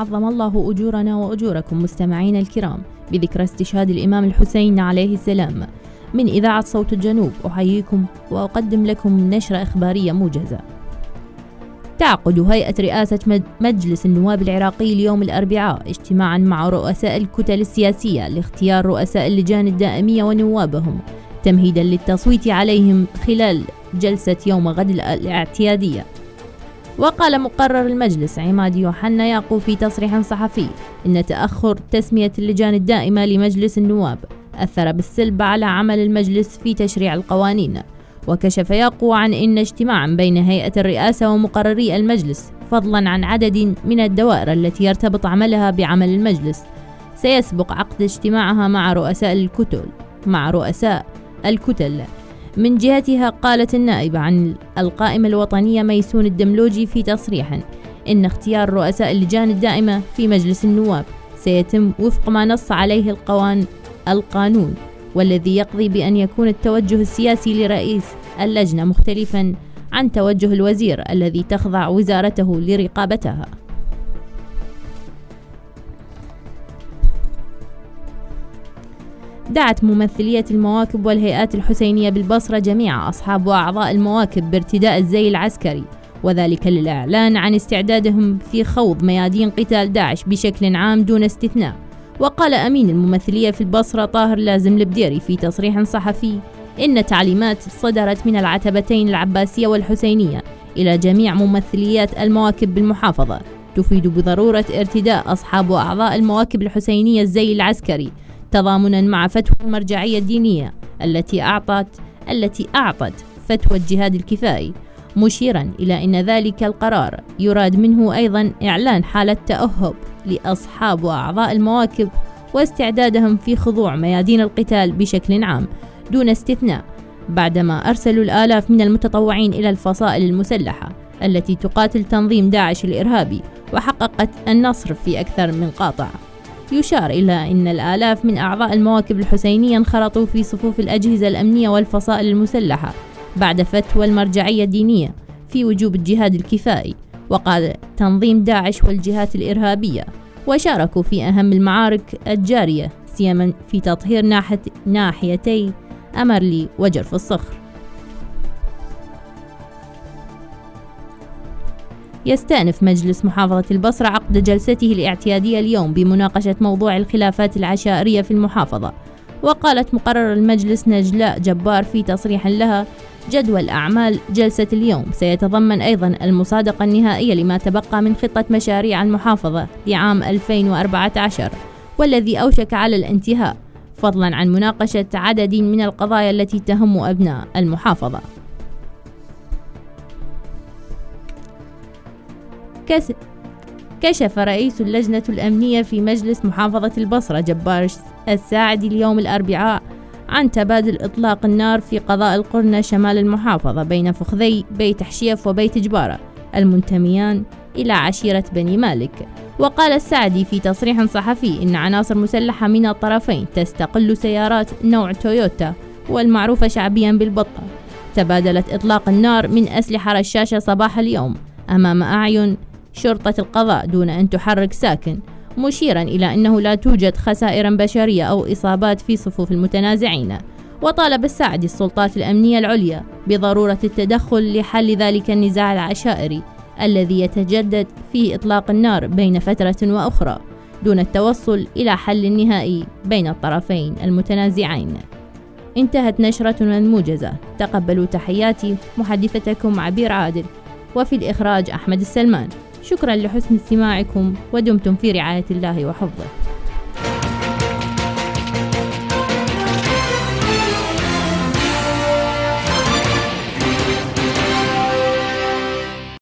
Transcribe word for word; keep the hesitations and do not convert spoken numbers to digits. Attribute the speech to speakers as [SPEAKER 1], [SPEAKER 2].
[SPEAKER 1] عظم الله أجورنا وأجوركم مستمعين الكرام بذكرى استشهاد الإمام الحسين عليه السلام. من إذاعة صوت الجنوب أحييكم وأقدم لكم نشرة إخبارية موجزة. تعقد هيئة رئاسة مجلس النواب العراقي اليوم الأربعاء اجتماعا مع رؤساء الكتل السياسية لاختيار رؤساء اللجان الدائمية ونوابهم تمهيدا للتصويت عليهم خلال جلسة يوم غد الاعتيادية. وقال مقرر المجلس عماد يوحنا ياقو في تصريح صحفي إن تأخر تسمية اللجان الدائمة لمجلس النواب أثر بالسلب على عمل المجلس في تشريع القوانين. وكشف ياقو عن إن اجتماعا بين هيئة الرئاسة ومقرري المجلس فضلا عن عدد من الدوائر التي يرتبط عملها بعمل المجلس سيسبق عقد اجتماعها مع رؤساء الكتل مع رؤساء الكتل. من جهتها قالت النائبة عن القائمة الوطنية ميسون الدملوجي في تصريح إن اختيار رؤساء اللجان الدائمة في مجلس النواب سيتم وفق ما نص عليه القوان القانون، والذي يقضي بأن يكون التوجه السياسي لرئيس اللجنة مختلفا عن توجه الوزير الذي تخضع وزارته لرقابتها. دعت ممثلية المواكب والهيئات الحسينية بالبصرة جميع أصحاب وأعضاء المواكب بارتداء الزي العسكري، وذلك للإعلان عن استعدادهم في خوض ميادين قتال داعش بشكل عام دون استثناء. وقال أمين الممثلية في البصرة طاهر لازم البديري في تصريح صحفي إن تعليمات صدرت من العتبتين العباسية والحسينية إلى جميع ممثليات المواكب بالمحافظة تفيد بضرورة ارتداء أصحاب وأعضاء المواكب الحسينية الزي العسكري تضامنا مع فتوى المرجعية الدينية التي أعطت التي أعطت فتوى الجهاد الكفائي، مشيرا إلى أن ذلك القرار يراد منه أيضا إعلان حالة تأهب لأصحاب وأعضاء المواكب واستعدادهم في خضوع ميادين القتال بشكل عام دون استثناء، بعدما أرسلوا الآلاف من المتطوعين إلى الفصائل المسلحة التي تقاتل تنظيم داعش الإرهابي وحققت النصر في أكثر من قاطع. يشار إلى أن الآلاف من أعضاء المواكب الحسينية انخرطوا في صفوف الأجهزة الأمنية والفصائل المسلحة بعد فتوى المرجعية الدينية في وجوب الجهاد الكفائي وقاد تنظيم داعش والجهات الإرهابية، وشاركوا في أهم المعارك الجارية سيما في تطهير ناحية ناحيتي أمرلي وجرف الصخر. يستأنف مجلس محافظة البصرة عقد جلسته الاعتيادية اليوم بمناقشة موضوع الخلافات العشائرية في المحافظة. وقالت مقرر المجلس نجلاء جبار في تصريح لها جدول أعمال جلسة اليوم سيتضمن أيضا المصادقة النهائية لما تبقى من خطة مشاريع المحافظة لعام ألفين وأربعة عشر والذي أوشك على الانتهاء، فضلا عن مناقشة عدد من القضايا التي تهم أبناء المحافظة. كشف رئيس اللجنة الأمنية في مجلس محافظة البصرة جبار الساعدي اليوم الأربعاء عن تبادل إطلاق النار في قضاء القرنة شمال المحافظة بين فخذي بيت حشيف وبيت جبارة المنتميان إلى عشيرة بني مالك. وقال الساعدي في تصريح صحفي إن عناصر مسلحة من الطرفين تستقل سيارات نوع تويوتا والمعروفة شعبيا بالبطة تبادلت إطلاق النار من أسلحة رشاشة صباح اليوم أمام أعين شرطة القضاء دون أن تحرك ساكن، مشيرا إلى أنه لا توجد خسائر بشرية أو إصابات في صفوف المتنازعين. وطالب الساعدي السلطات الأمنية العليا بضرورة التدخل لحل ذلك النزاع العشائري الذي يتجدد فيه إطلاق النار بين فترة وأخرى دون التوصل إلى حل نهائي بين الطرفين المتنازعين. انتهت نشرتنا الموجزة. تقبلوا تحياتي محدثتكم عبير عادل، وفي الإخراج أحمد السلمان. شكرا لحسن استماعكم ودمتم في رعاية الله وحفظه.